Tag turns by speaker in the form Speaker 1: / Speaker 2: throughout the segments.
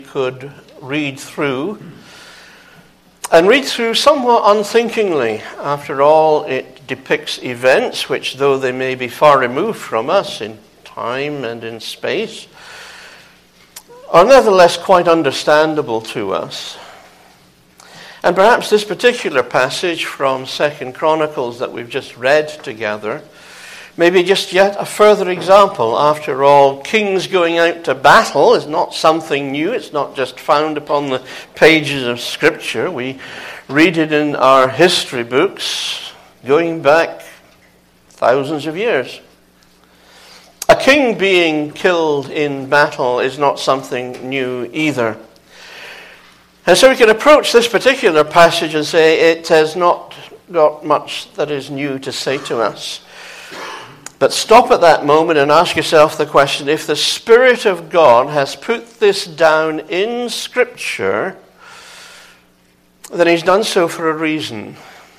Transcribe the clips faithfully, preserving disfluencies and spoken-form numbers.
Speaker 1: could read through, and read through somewhat unthinkingly. After all, it depicts events which, though they may be far removed from us in time and in space, are nevertheless quite understandable to us. And perhaps this particular passage from Second Chronicles that we've just read together may be just yet a further example. After all, kings going out to battle is not something new. It's not just found upon the pages of Scripture. We read it in our history books going back thousands of years. A king being killed in battle is not something new either. And so we can approach this particular passage and say it has not got much that is new to say to us. But stop at that moment and ask yourself the question, if the Spirit of God has put this down in Scripture, then He's done so for a reason.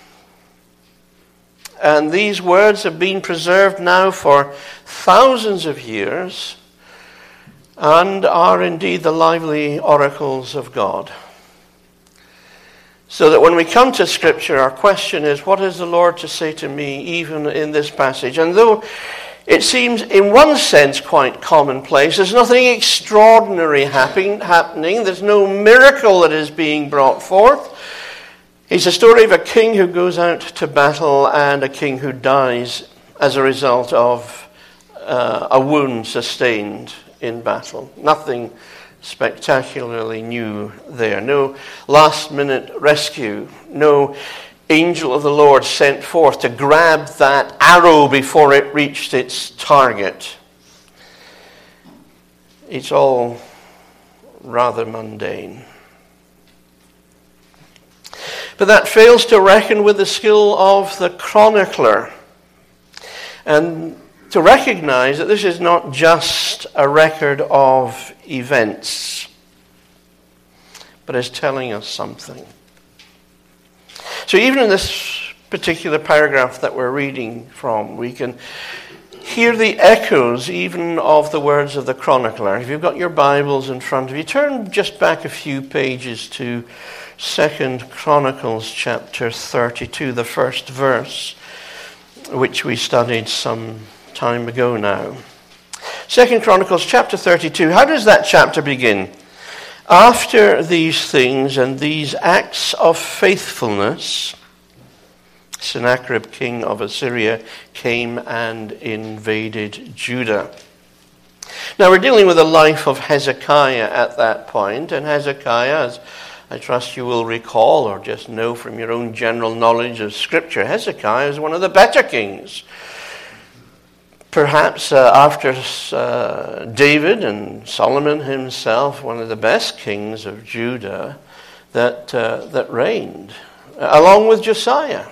Speaker 1: And these words have been preserved now for thousands of years and are indeed the lively oracles of God. So that when we come to Scripture, our question is, what is the Lord to say to me even in this passage? And though it seems in one sense quite commonplace, there's nothing extraordinary happen, happening, there's no miracle that is being brought forth. It's a story of a king who goes out to battle and a king who dies as a result of uh, a wound sustained in battle. Nothing spectacularly new there. No last-minute rescue. No angel of the Lord sent forth to grab that arrow before it reached its target. It's all rather mundane. But that fails to reckon with the skill of the chronicler, and to recognize that this is not just a record of events, but is telling us something. So even in this particular paragraph that we're reading from, we can hear the echoes even of the words of the chronicler. If you've got your Bibles in front of you, turn just back a few pages to Second Chronicles chapter thirty-two, the first verse, which we studied some time ago now. Second Chronicles chapter thirty-two. How does that chapter begin? After these things and these acts of faithfulness, Sennacherib, king of Assyria, came and invaded Judah. Now we're dealing with the life of Hezekiah at that point, and Hezekiah, as I trust you will recall or just know from your own general knowledge of Scripture, Hezekiah is one of the better kings. Perhaps uh, after uh, David and Solomon himself, one of the best kings of Judah that uh, that reigned, along with Josiah.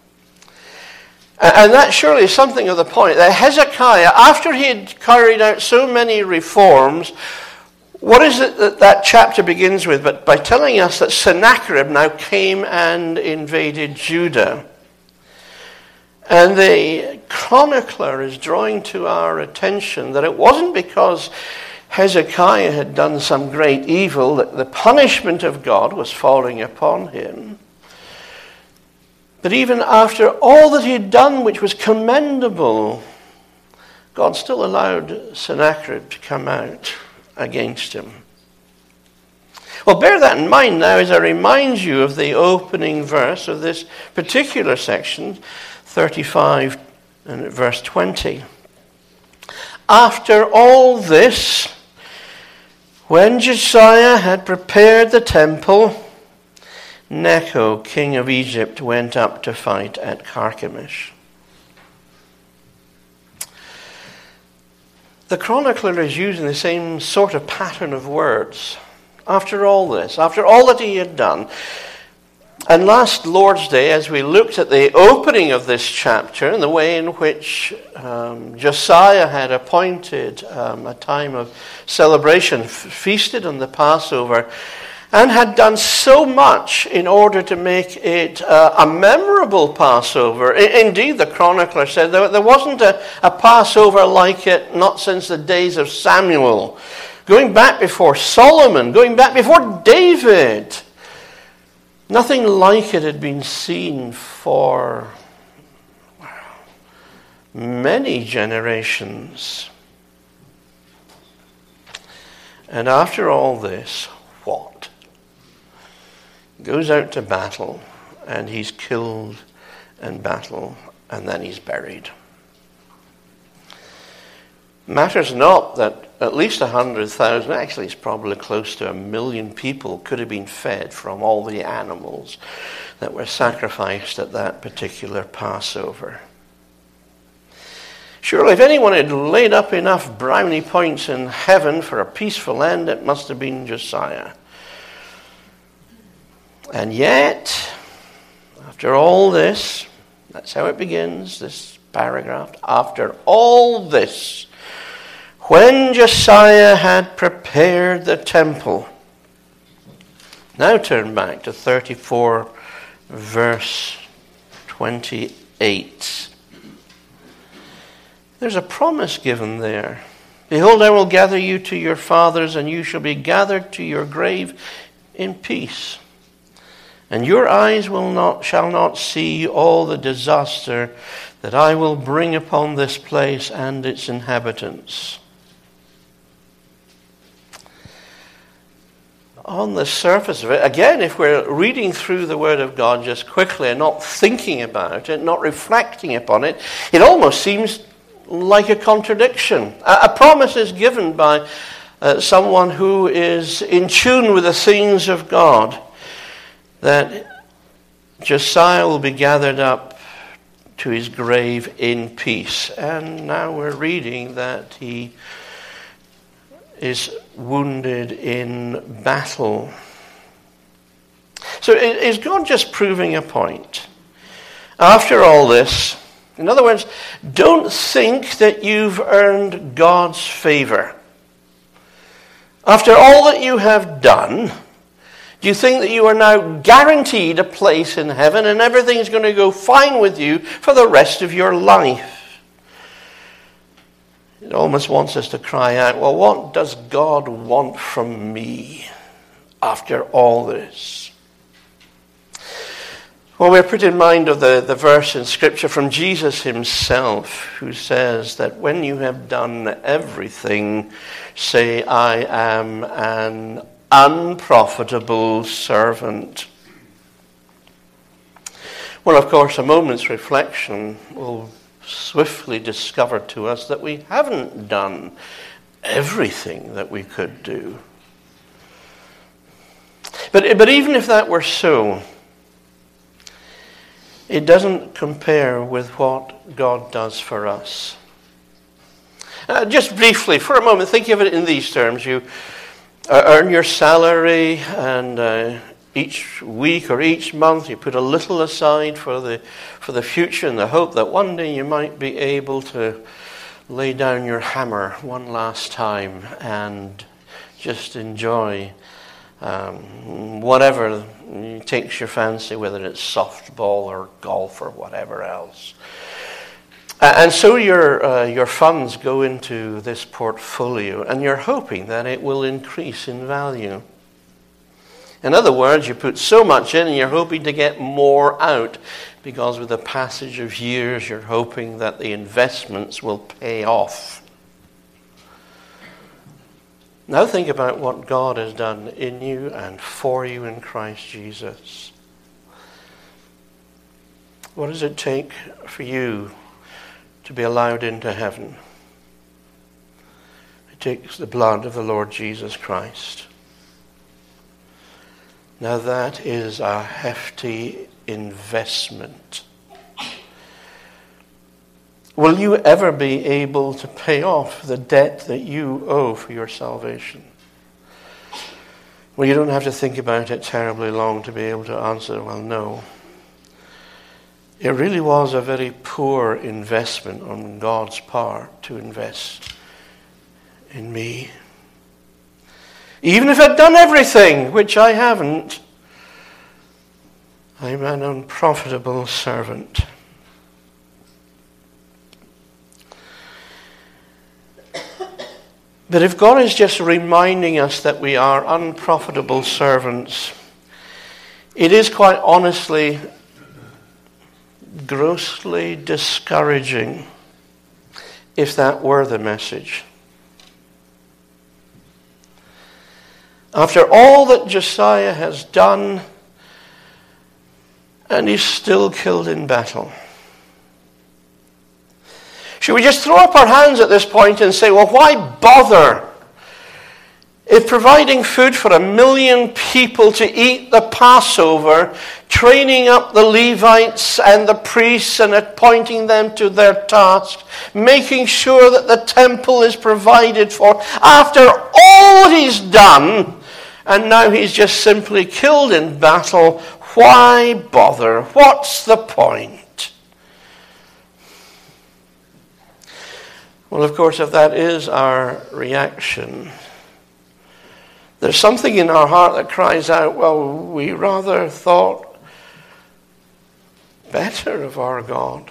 Speaker 1: And that surely is something of the point, that Hezekiah, after he had carried out so many reforms, what is it that that chapter begins with? But by telling us that Sennacherib now came and invaded Judah. And the chronicler is drawing to our attention that it wasn't because Hezekiah had done some great evil that the punishment of God was falling upon him. But even after all that he had done, which was commendable, God still allowed Sennacherib to come out against him. Well, bear that in mind now as I remind you of the opening verse of this particular section, thirty-five and verse twenty. After all this, when Josiah had prepared the temple, Necho, king of Egypt, went up to fight at Carchemish. The chronicler is using the same sort of pattern of words. After all this, after all that he had done. And last Lord's Day, as we looked at the opening of this chapter and the way in which um, Josiah had appointed um, a time of celebration, f- feasted on the Passover, and had done so much in order to make it uh, a memorable Passover. I- indeed, the chronicler said there, there wasn't a, a Passover like it, not since the days of Samuel, going back before Solomon, going back before David. Nothing like it had been seen for many generations. And after all this, what? Goes out to battle, and he's killed in battle, and then he's buried. Matters not that at least a hundred thousand, actually it's probably close to a million people, could have been fed from all the animals that were sacrificed at that particular Passover. Surely if anyone had laid up enough brownie points in heaven for a peaceful end, it must have been Josiah. And yet, after all this, that's how it begins, this paragraph. After all this, when Josiah had prepared the temple. Now turn back to thirty-four, verse twenty-eight. There's a promise given there. Behold, I will gather you to your fathers, and you shall be gathered to your grave in peace. And your eyes will not shall not see all the disaster that I will bring upon this place and its inhabitants. On the surface of it, again, if we're reading through the Word of God just quickly and not thinking about it, not reflecting upon it, it almost seems like a contradiction. A, a promise is given by uh, someone who is in tune with the things of God, that Josiah will be gathered up to his grave in peace. And now we're reading that he is wounded in battle. So is God just proving a point? After all this, in other words, don't think that you've earned God's favor. After all that you have done, do you think that you are now guaranteed a place in heaven and everything's going to go fine with you for the rest of your life? It almost wants us to cry out, well, what does God want from me after all this? Well, we're put in mind of the, the verse in Scripture from Jesus himself, who says that when you have done everything, say, I am an unprofitable servant. Well, of course, a moment's reflection will swiftly discover to us that we haven't done everything that we could do. But, but even if that were so, it doesn't compare with what God does for us. Uh, just briefly, for a moment, think of it in these terms. You uh, earn your salary, and uh, each week or each month you put a little aside for the for the future in the hope that one day you might be able to lay down your hammer one last time and just enjoy um, whatever takes your fancy, whether it's softball or golf or whatever else. And so your uh, your funds go into this portfolio, and you're hoping that it will increase in value. In other words, you put so much in and you're hoping to get more out, because with the passage of years you're hoping that the investments will pay off. Now think about what God has done in you and for you in Christ Jesus. What does it take for you to be allowed into heaven? It takes the blood of the Lord Jesus Christ. Now that is a hefty investment. Will you ever be able to pay off the debt that you owe for your salvation? Well, you don't have to think about it terribly long to be able to answer, well, no. It really was a very poor investment on God's part to invest in me. Even if I'd done everything, which I haven't, I'm an unprofitable servant. But if God is just reminding us that we are unprofitable servants, it is quite honestly grossly discouraging if that were the message. After all that Josiah has done, and he's still killed in battle. Should we just throw up our hands at this point and say, well, why bother? If providing food for a million people to eat the Passover, training up the Levites and the priests and appointing them to their tasks, making sure that the temple is provided for, after all he's done, and now he's just simply killed in battle, why bother? What's the point? Well, of course, if that is our reaction, there's something in our heart that cries out, well, we rather thought better of our God.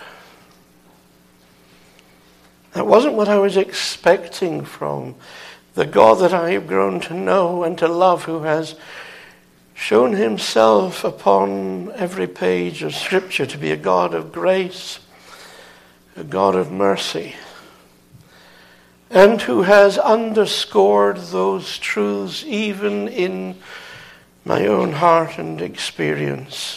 Speaker 1: That wasn't what I was expecting from the God that I have grown to know and to love, who has shown himself upon every page of Scripture to be a God of grace, a God of mercy, and who has underscored those truths even in my own heart and experience.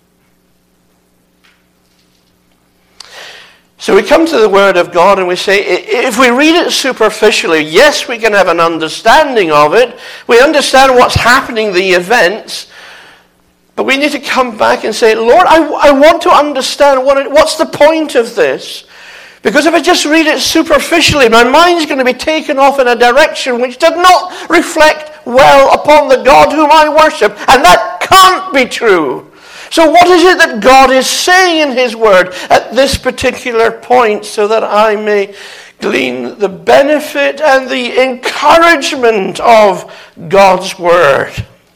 Speaker 1: So we come to the Word of God and we say, if we read it superficially, yes, we can have an understanding of it. We understand what's happening, the events. But we need to come back and say, Lord, I, I want to understand what it, what's the point of this. Because if I just read it superficially, my mind's going to be taken off in a direction which does not reflect well upon the God whom I worship. And that can't be true. So what is it that God is saying in his word at this particular point, so that I may glean the benefit and the encouragement of God's word?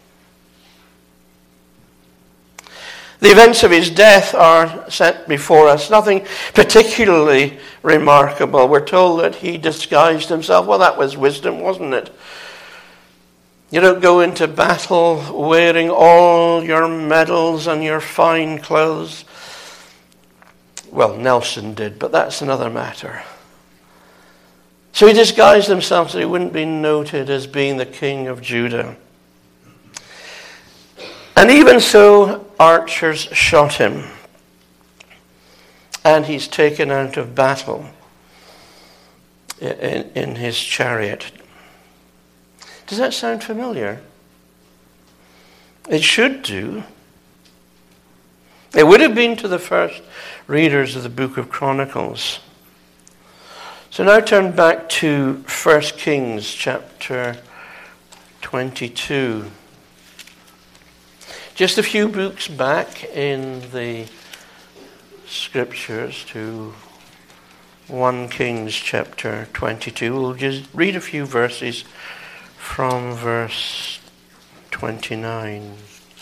Speaker 1: The events of his death are set before us. Nothing particularly remarkable. We're told that he disguised himself. Well, that was wisdom, wasn't it? You don't go into battle wearing all your medals and your fine clothes. Well, Nelson did, but that's another matter. So he disguised himself so he wouldn't be noted as being the king of Judah. And even so, archers shot him, and he's taken out of battle in, in his chariot. Does that sound familiar? It should do. It would have been to the first readers of the book of Chronicles. So now turn back to First Kings chapter twenty-two. Just a few books back in the scriptures to First Kings chapter twenty-two. We'll just read a few verses from verse twenty-nine.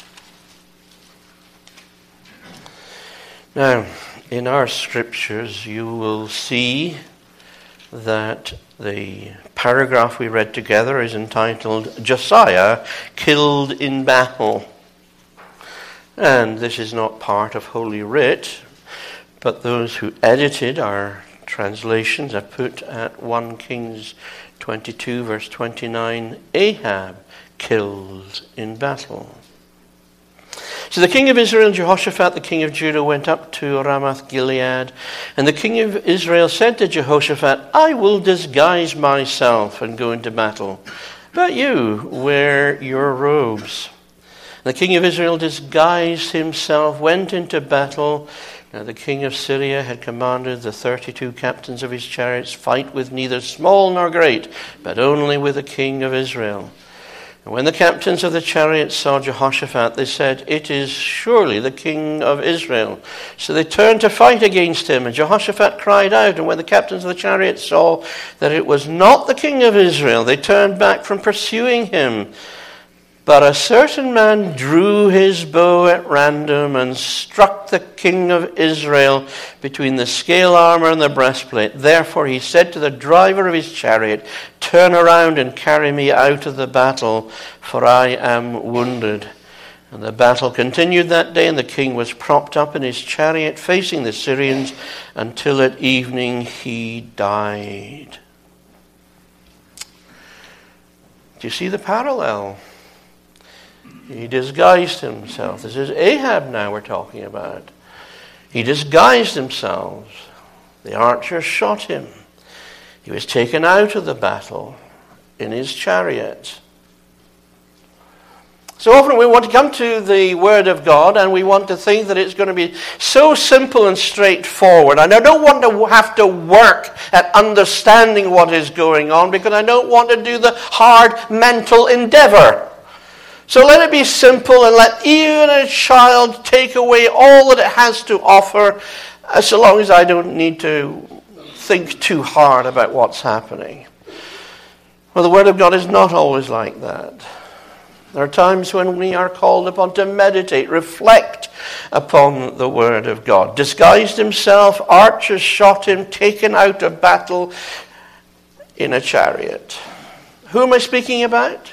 Speaker 1: Now, in our scriptures, you will see that the paragraph we read together is entitled Josiah Killed in Battle. And this is not part of Holy Writ, but those who edited our translations have put at First Kings twenty-two verse twenty-nine, Ahab killed in battle. So the king of Israel, Jehoshaphat, the king of Judah, went up to Ramoth Gilead, and the king of Israel said to Jehoshaphat, I will disguise myself and go into battle, but you wear your robes. The king of Israel disguised himself, went into battle. Now the king of Syria had commanded the thirty-two captains of his chariots, fight with neither small nor great, but only with the king of Israel. And when the captains of the chariots saw Jehoshaphat, they said, it is surely the king of Israel. So they turned to fight against him, and Jehoshaphat cried out. And when the captains of the chariots saw that it was not the king of Israel, they turned back from pursuing him. But a certain man drew his bow at random and struck the king of Israel between the scale armor and the breastplate. Therefore he said to the driver of his chariot, turn around and carry me out of the battle, for I am wounded. And the battle continued that day, and the king was propped up in his chariot facing the Syrians until at evening he died. Do you see the parallel? He disguised himself. This is Ahab now we're talking about. He disguised himself. The archers shot him. He was taken out of the battle in his chariot. So often we want to come to the Word of God and we want to think that it's going to be so simple and straightforward. And I don't want to have to work at understanding what is going on because I don't want to do the hard mental endeavor. So let it be simple and let even a child take away all that it has to offer, so long as I don't need to think too hard about what's happening. Well, the Word of God is not always like that. There are times when we are called upon to meditate, reflect upon the Word of God. Disguised himself, archers shot him, taken out of battle in a chariot. Who am I speaking about?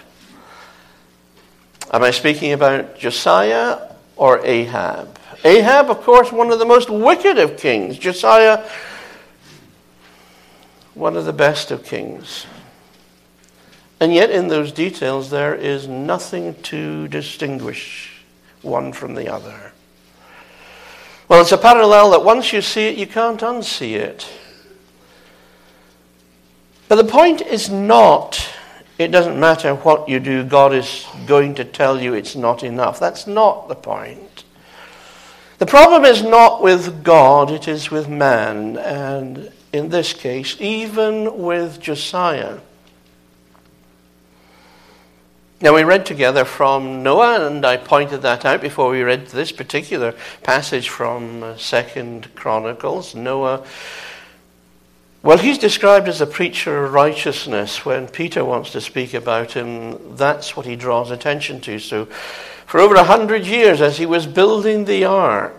Speaker 1: Am I speaking about Josiah or Ahab? Ahab, of course, one of the most wicked of kings. Josiah, one of the best of kings. And yet in those details there is nothing to distinguish one from the other. Well, it's a parallel that once you see it, you can't unsee it. But the point is not, it doesn't matter what you do, God is going to tell you it's not enough. That's not the point. The problem is not with God, it is with man. And in this case, even with Josiah. Now we read together from Noah, and I pointed that out before we read this particular passage from Second Chronicles. Noah, well, he's described as a preacher of righteousness. When Peter wants to speak about him, that's what he draws attention to. So for over a hundred years, as he was building the ark,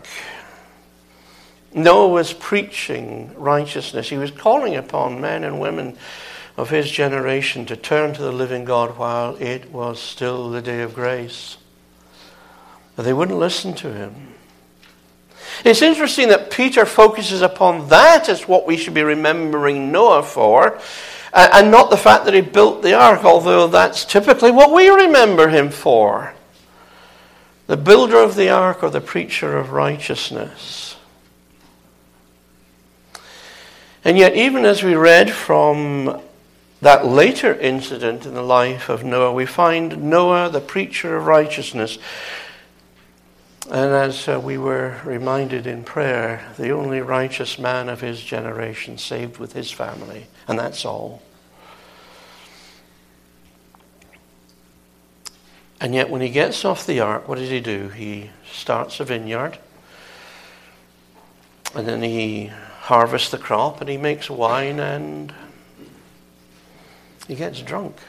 Speaker 1: Noah was preaching righteousness. He was calling upon men and women of his generation to turn to the living God while it was still the day of grace. But they wouldn't listen to him. It's interesting that Peter focuses upon that as what we should be remembering Noah for, and not the fact that he built the ark, although that's typically what we remember him for. The builder of the ark or the preacher of righteousness. And yet, even as we read from that later incident in the life of Noah, we find Noah, the preacher of righteousness. And as uh, we were reminded in prayer, the only righteous man of his generation saved with his family. And that's all. And yet when he gets off the ark, what does he do? He starts a vineyard. And then he harvests the crop and he makes wine and he gets drunk.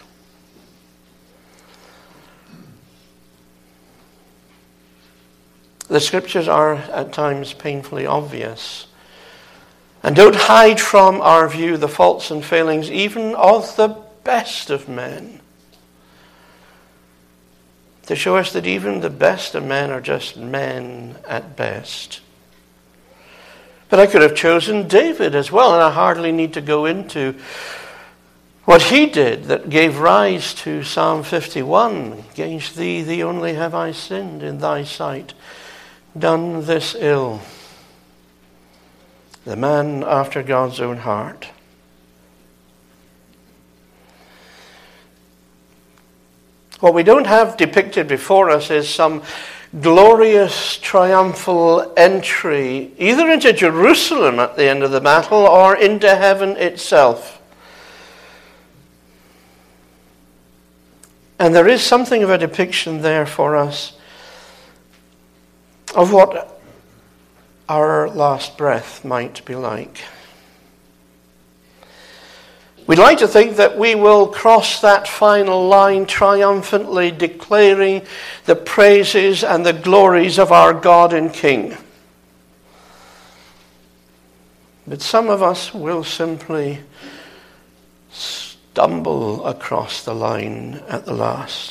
Speaker 1: The scriptures are at times painfully obvious and don't hide from our view the faults and failings even of the best of men, to show us that even the best of men are just men at best. But I could have chosen David as well, and I hardly need to go into what he did that gave rise to Psalm fifty-one. Against thee, thee only have I sinned in thy sight, done this ill. The man after God's own heart. What we don't have depicted before us is some glorious triumphal entry, either into Jerusalem at the end of the battle or into heaven itself. And there is something of a depiction there for us of what our last breath might be like. We'd like to think that we will cross that final line triumphantly, declaring the praises and the glories of our God and King. But some of us will simply stumble across the line at the last.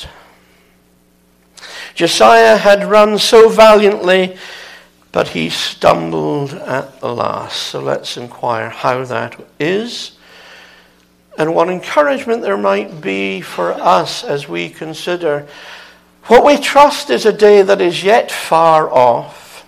Speaker 1: Josiah had run so valiantly, but he stumbled at the last. So let's inquire how that is, and what encouragement there might be for us as we consider what we trust is a day that is yet far off,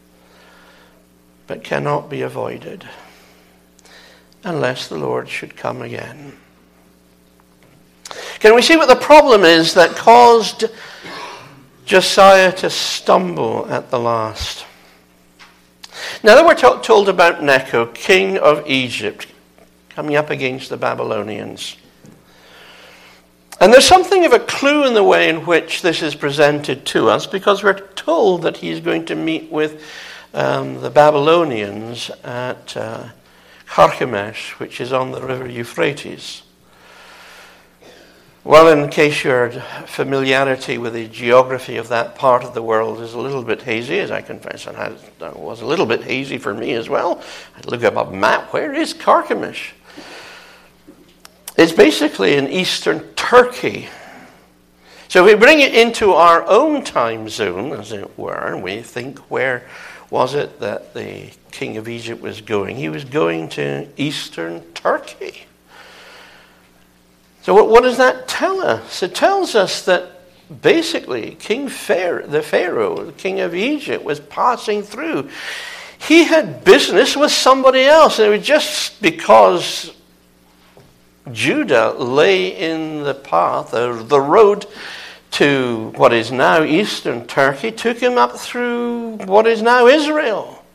Speaker 1: but cannot be avoided, unless the Lord should come again. Can we see what the problem is that caused Josiah to stumble at the last? Now that we're to- told about Necho, king of Egypt, coming up against the Babylonians. And there's something of a clue in the way in which this is presented to us, because we're told that he's going to meet with um, the Babylonians at uh, Carchemish, which is on the river Euphrates. Well, in case your familiarity with the geography of that part of the world is a little bit hazy, as I confess it was a little bit hazy for me as well. I'd look up a map. Where is Carchemish? It's basically in eastern Turkey. So if we bring it into our own time zone, as it were, and we think, where was it that the king of Egypt was going? He was going to eastern Turkey. So what, what does that tell us? It tells us that basically King Pharaoh, the Pharaoh, the king of Egypt, was passing through. He had business with somebody else, and it was just because Judah lay in the path, or the road to what is now eastern Turkey, took him up through what is now Israel.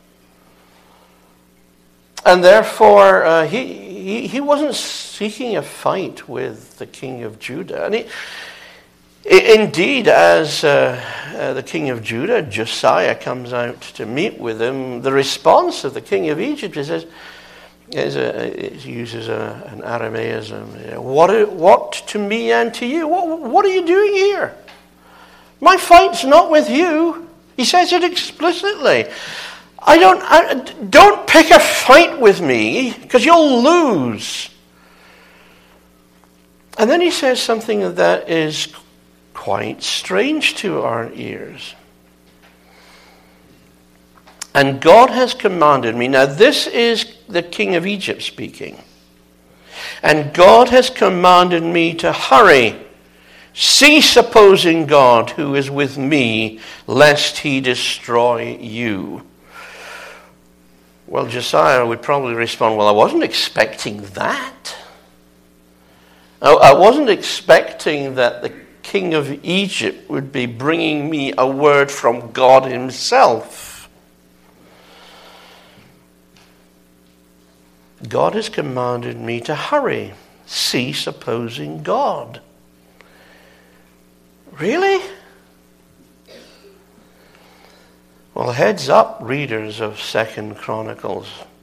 Speaker 1: And therefore, uh, he, he he wasn't seeking a fight with the king of Judah. And he, indeed, as uh, uh, the king of Judah, Josiah, comes out to meet with him, the response of the king of Egypt is, is a, he uses a, an Aramaism. What, what to me and to you? What, what are you doing here? My fight's not with you. He says it explicitly. I don't, I, don't pick a fight with me, because you'll lose. And then he says something that is quite strange to our ears. And God has commanded me. Now this is the king of Egypt speaking. And God has commanded me to hurry. Cease opposing God who is with me, lest he destroy you. Well, Josiah would probably respond, well, I wasn't expecting that. I wasn't expecting that the king of Egypt would be bringing me a word from God himself. God has commanded me to hurry, cease opposing God. Really? Well, heads up, readers of Second Chronicles.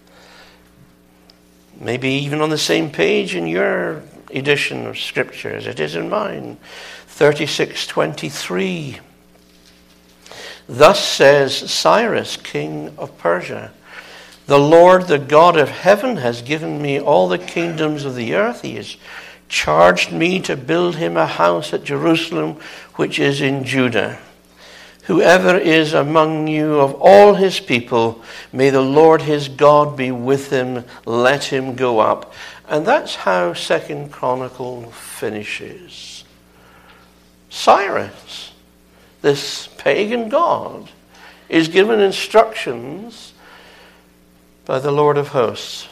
Speaker 1: Maybe even on the same page in your edition of Scripture as it is in mine. thirty-six twenty-three. Thus says Cyrus, king of Persia, the Lord, the God of heaven, has given me all the kingdoms of the earth. He has charged me to build him a house at Jerusalem, which is in Judah. Whoever is among you of all his people, may the Lord his God be with him. Let him go up. And that's how Second Chronicle finishes. Cyrus, this pagan god, is given instructions by the Lord of hosts.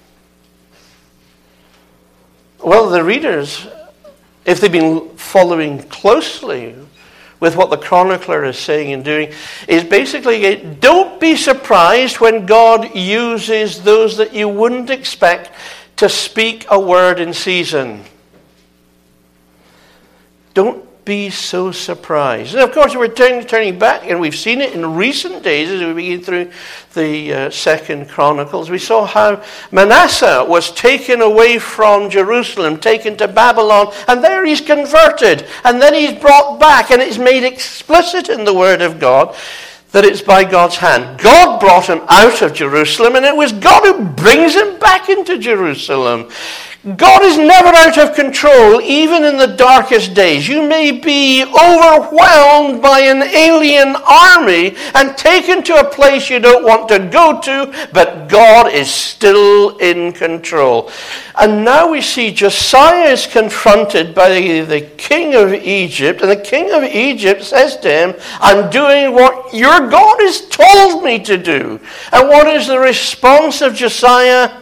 Speaker 1: Well, the readers, if they've been following closely with what the chronicler is saying and doing, is basically, don't be surprised when God uses those that you wouldn't expect to speak a word in season. Don't be so surprised. And of course, we're turning, turning back, and we've seen it in recent days as we begin through the uh, Second Chronicles. We saw how Manasseh was taken away from Jerusalem, taken to Babylon, and there he's converted. And then he's brought back, and it's made explicit in the Word of God that it's by God's hand. God brought him out of Jerusalem, and it was God who brings him back into Jerusalem. God is never out of control, even in the darkest days. You may be overwhelmed by an alien army and taken to a place you don't want to go to, but God is still in control. And now we see Josiah is confronted by the, the king of Egypt, and the king of Egypt says to him, I'm doing what your God has told me to do. And what is the response of Josiah?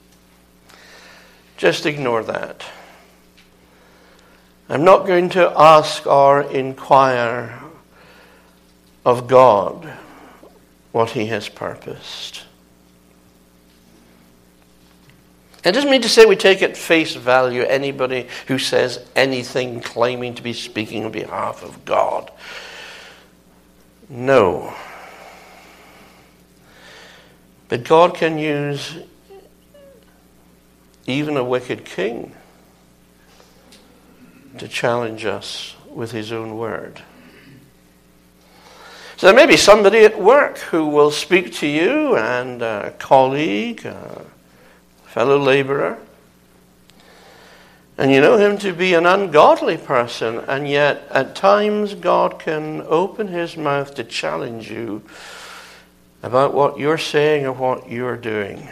Speaker 1: Just ignore that. I'm not going to ask or inquire of God what he has purposed. It doesn't mean to say we take at face value anybody who says anything claiming to be speaking on behalf of God. No. But God can use even a wicked king to challenge us with his own word. So there may be somebody at work who will speak to you, and a colleague, a fellow laborer, and you know him to be an ungodly person, and yet at times God can open his mouth to challenge you about what you're saying or what you're doing.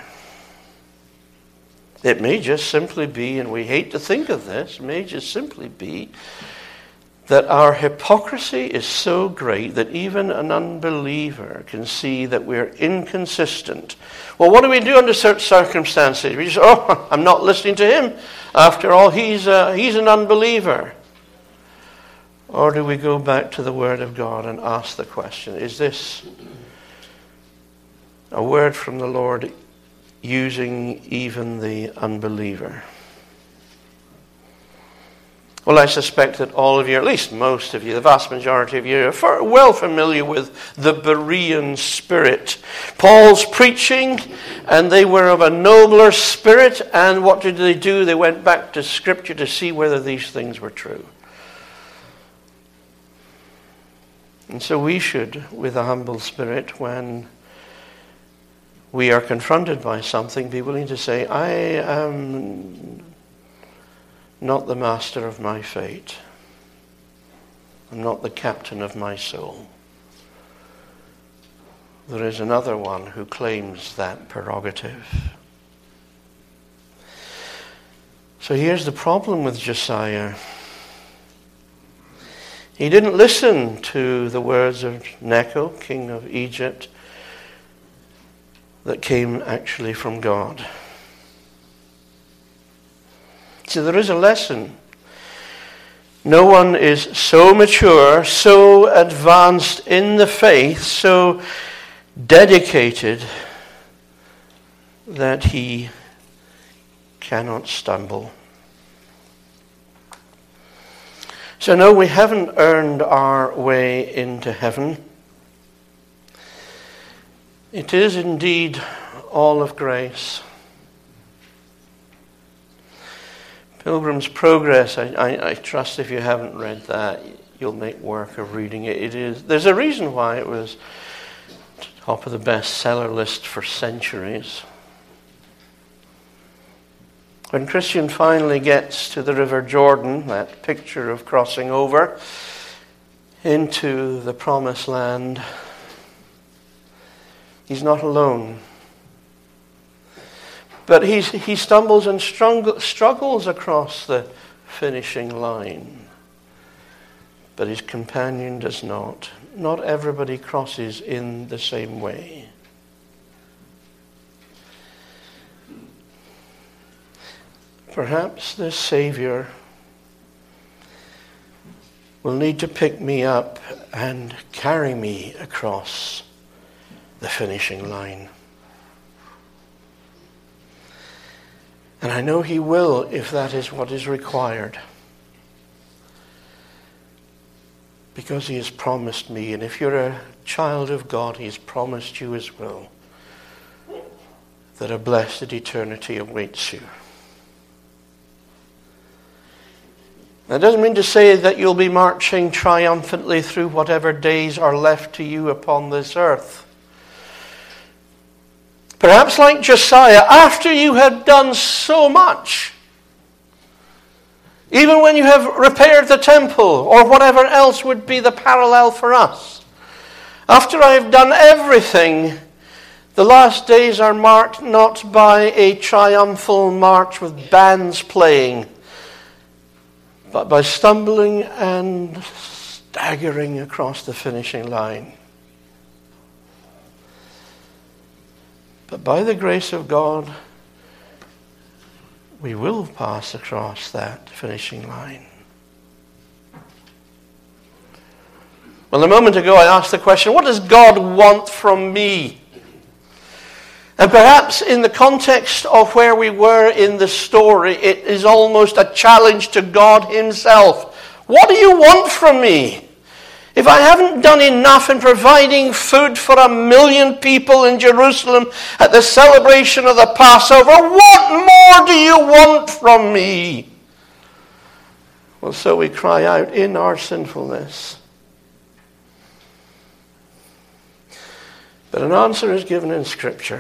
Speaker 1: It may just simply be, and we hate to think of this, it may just simply be that our hypocrisy is so great that even an unbeliever can see that we're inconsistent. Well, what do we do under certain circumstances? We just, oh, I'm not listening to him. After all, he's, uh, he's an unbeliever. Or do we go back to the Word of God and ask the question, is this a word from the Lord using even the unbeliever? Well, I suspect that all of you, at least most of you, the vast majority of you, are well familiar with the Berean spirit. Paul's preaching, and they were of a nobler spirit, and what did they do? They went back to Scripture to see whether these things were true. And so we should, with a humble spirit, when we are confronted by something, be willing to say, I am not the master of my fate. I'm not the captain of my soul. There is another one who claims that prerogative. So here's the problem with Josiah. He didn't listen to the words of Necho, king of Egypt, that came actually from God. So there is a lesson. No one is so mature, so advanced in the faith, so dedicated that he cannot stumble. So no, we haven't earned our way into heaven. It is indeed all of grace. Pilgrim's Progress, I, I, I trust if you haven't read that, you'll make work of reading it. It is. There's a reason why it was top of the bestseller list for centuries. When Christian finally gets to the River Jordan, that picture of crossing over into the Promised Land, he's not alone. But he's, he stumbles and struggle, struggles across the finishing line. But his companion does not. Not everybody crosses in the same way. Perhaps the Savior will need to pick me up and carry me across the finishing line. And I know he will if that is what is required. Because he has promised me, and if you're a child of God, he has promised you as well, that a blessed eternity awaits you. That doesn't mean to say that you'll be marching triumphantly through whatever days are left to you upon this earth. Perhaps like Josiah, after you have done so much, even when you have repaired the temple, or whatever else would be the parallel for us, after I have done everything, the last days are marked not by a triumphal march with bands playing, but by stumbling and staggering across the finishing line. But by the grace of God, we will pass across that finishing line. Well, a moment ago I asked the question, what does God want from me? And perhaps in the context of where we were in the story, it is almost a challenge to God himself. What do you want from me? If I haven't done enough in providing food for a million people in Jerusalem at the celebration of the Passover, what more do you want from me? Well, so we cry out in our sinfulness. But an answer is given in Scripture.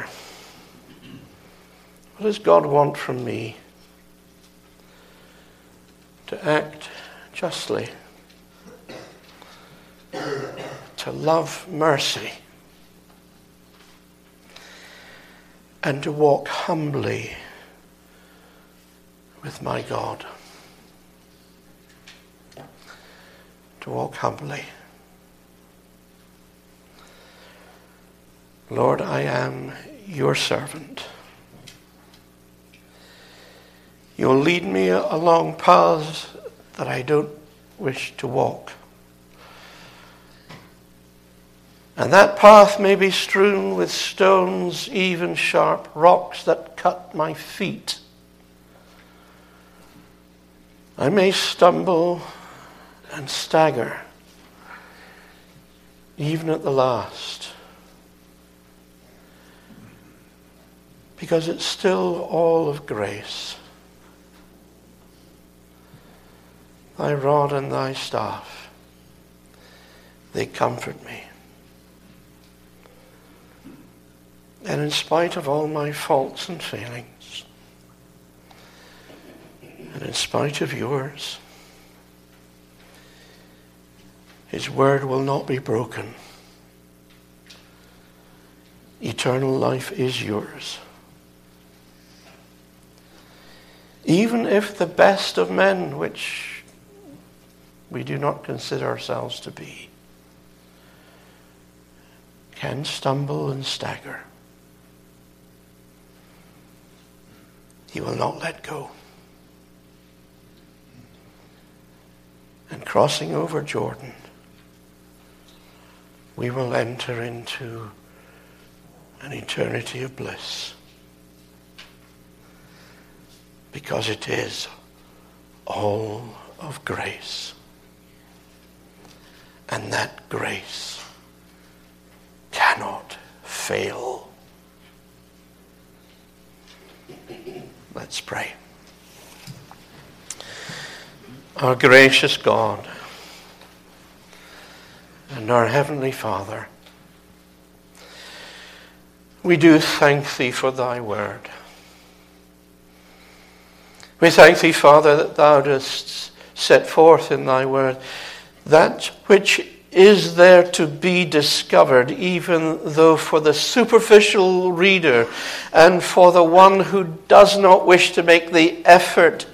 Speaker 1: What does God want from me? To act justly. To love mercy. And to walk humbly with my God. To walk humbly. Lord, I am your servant. You'll lead me along paths that I don't wish to walk. And that path may be strewn with stones, even sharp rocks that cut my feet. I may stumble and stagger, even at the last, because it's still all of grace. Thy rod and thy staff, they comfort me. And in spite of all my faults and failings, and in spite of yours, his word will not be broken. Eternal life is yours. Even if the best of men, which we do not consider ourselves to be, can stumble and stagger, he will not let go. And crossing over Jordan, we will enter into an eternity of bliss. Because it is all of grace. And that grace cannot fail. Let's pray. Our gracious God and our Heavenly Father, we do thank thee for thy word. We thank thee, Father, that thou dost set forth in thy word that which is there to be discovered, even though for the superficial reader and for the one who does not wish to make the effort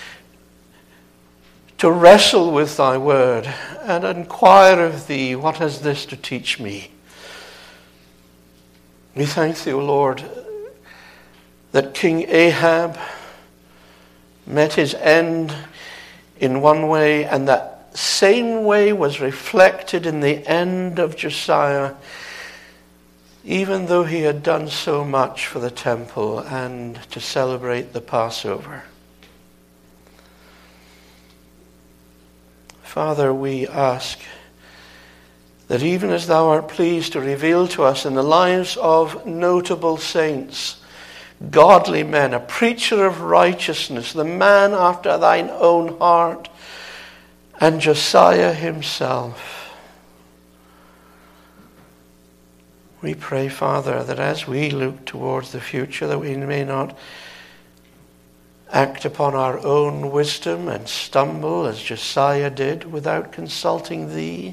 Speaker 1: to wrestle with thy word and inquire of thee, what has this to teach me? We thank thee, O Lord, that King Ahab met his end in one way, and that same way was reflected in the end of Josiah, even though he had done so much for the temple and to celebrate the Passover. Father, we ask that even as thou art pleased to reveal to us in the lives of notable saints, godly men, a preacher of righteousness, the man after thine own heart, and Josiah himself, we pray, Father, that as we look towards the future, that we may not act upon our own wisdom and stumble as Josiah did without consulting thee.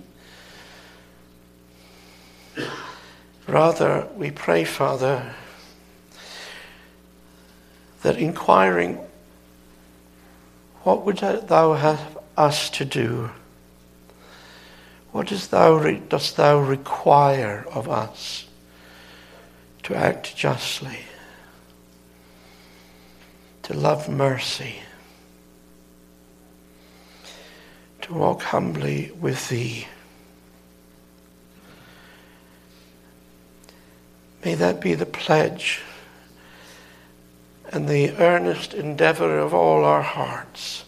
Speaker 1: Rather, we pray, Father, that inquiring, what would thou have us to do? What dost thou, dost thou require of us to act justly, to love mercy, to walk humbly with thee? May that be the pledge and the earnest endeavor of all our hearts,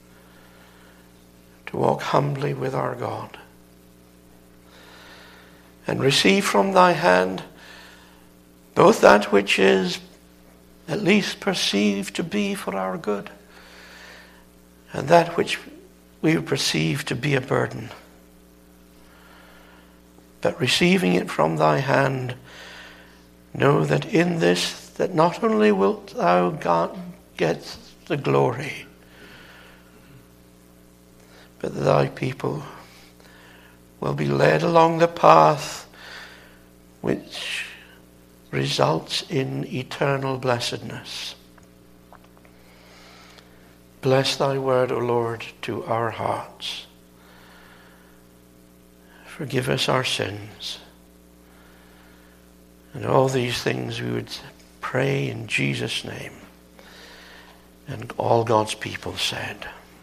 Speaker 1: to walk humbly with our God and receive from thy hand both that which is at least perceived to be for our good and that which we perceive to be a burden. But receiving it from thy hand, know that in this, that not only wilt thou God get the glory, but that thy people will be led along the path which results in eternal blessedness. Bless thy word, O Lord, to our hearts. Forgive us our sins. And all these things we would pray in Jesus' name. And all God's people said.